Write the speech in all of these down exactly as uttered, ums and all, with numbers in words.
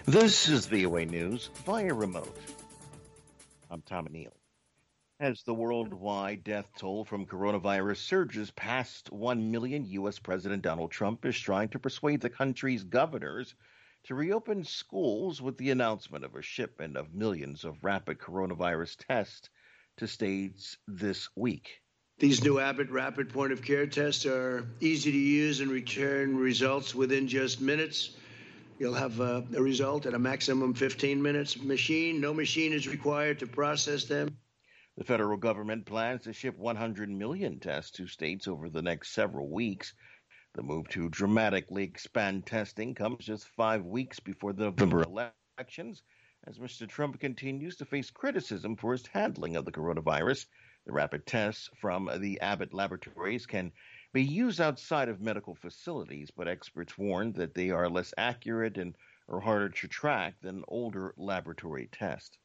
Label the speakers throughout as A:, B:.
A: This is V O A News via remote. I'm Tom Neal. As the worldwide death toll from coronavirus surges past one million, U S. President Donald Trump is trying to persuade the country's governors to reopen schools with the announcement of a shipment of millions of rapid coronavirus tests to states this week.
B: These new Abbott rapid point-of-care tests are easy to use and return results within just minutes. You'll have a, a result at a maximum fifteen minutes. Machine, no machine is required to process them.
A: The federal government plans to ship one hundred million tests to states over the next several weeks. The move to dramatically expand testing comes just five weeks before the November elections, as Mister Trump continues to face criticism for his handling of the coronavirus. The rapid tests from the Abbott laboratories can be used outside of medical facilities, but experts warn that they are less accurate and are harder to track than older laboratory tests.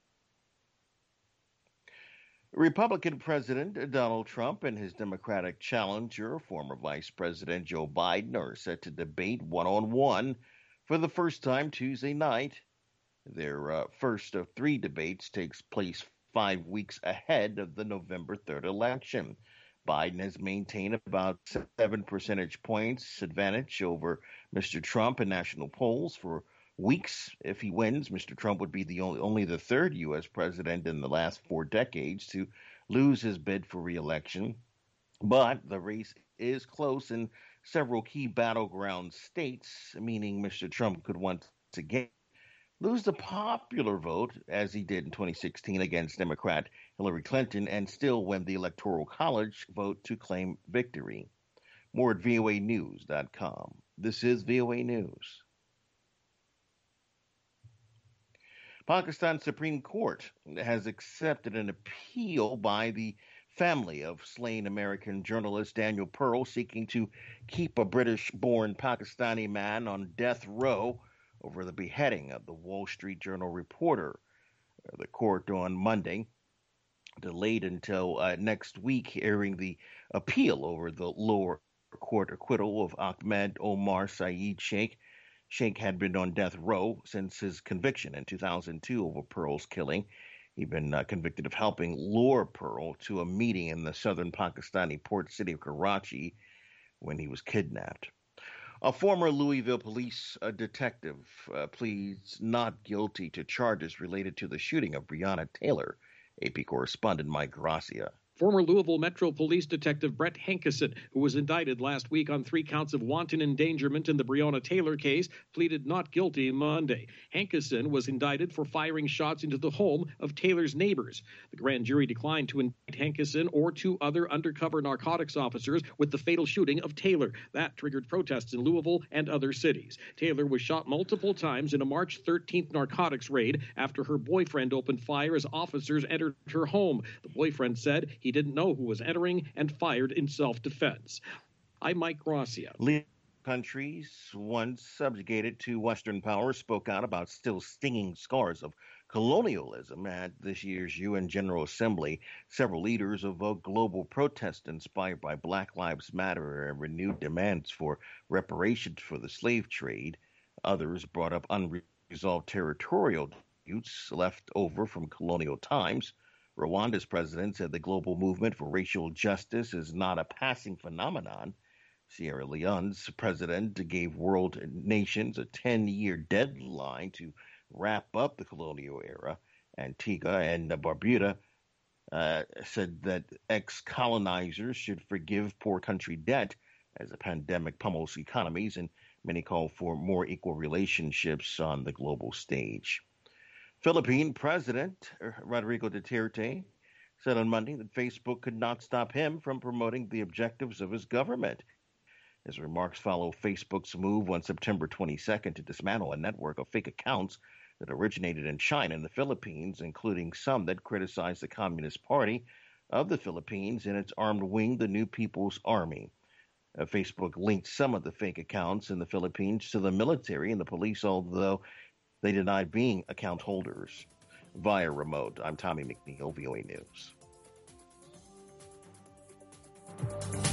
A: Republican President Donald Trump and his Democratic challenger, former Vice President Joe Biden, are set to debate one-on-one for the first time Tuesday night. Their uh, first of three debates takes place five weeks ahead of the November third election. Biden has maintained about seven percentage points advantage over Mister Trump in national polls for weeks. If he wins, Mister Trump would be the only, only the third U S president in the last four decades to lose his bid for re-election. But the race is close in several key battleground states, meaning Mister Trump could once again lose the popular vote, as he did in twenty sixteen against Democrat Hillary Clinton, and still win the Electoral College vote to claim victory. More at V O A news dot com. This is V O A News. Pakistan's Supreme Court has accepted an appeal by the family of slain American journalist Daniel Pearl, seeking to keep a British-born Pakistani man on death row over the beheading of the Wall Street Journal reporter. The court on Monday delayed until uh, next week hearing the appeal over the lower court acquittal of Ahmed Omar Saeed Sheikh. Sheikh had been on death row since his conviction in two thousand two over Pearl's killing. He'd been uh, convicted of helping lure Pearl to a meeting in the southern Pakistani port city of Karachi when he was kidnapped. A former Louisville police uh, detective uh, pleads not guilty to charges related to the shooting of Breonna Taylor. A P correspondent Mike Gracia.
C: Former Louisville Metro Police Detective Brett Hankison, who was indicted last week on three counts of wanton endangerment in the Breonna Taylor case, pleaded not guilty Monday. Hankison was indicted for firing shots into the home of Taylor's neighbors. The grand jury declined to indict Hankison or two other undercover narcotics officers with the fatal shooting of Taylor. That triggered protests in Louisville and other cities. Taylor was shot multiple times in a March thirteenth narcotics raid after her boyfriend opened fire as officers entered her home. The boyfriend said he didn't know who was entering and fired in self-defense. I'm Mike Gracia.
A: Countries once subjugated to Western power spoke out about still stinging scars of colonialism at this year's U N General Assembly. Several leaders evoked global protest inspired by Black Lives Matter and renewed demands for reparations for the slave trade. Others brought up unresolved territorial disputes left over from colonial times. Rwanda's president said the global movement for racial justice is not a passing phenomenon. Sierra Leone's president gave world nations a ten-year deadline to wrap up the colonial era. Antigua and Barbuda uh, said that ex-colonizers should forgive poor country debt as the pandemic pummels economies, and many call for more equal relationships on the global stage. Philippine President Rodrigo Duterte said on Monday that Facebook could not stop him from promoting the objectives of his government. His remarks follow Facebook's move on September twenty-second to dismantle a network of fake accounts that originated in China and the Philippines, including some that criticized the Communist Party of the Philippines and its armed wing, the New People's Army. Uh, Facebook linked some of the fake accounts in the Philippines to the military and the police, although they denied being account holders. Via remote, I'm Tommy McNeil, V O A News.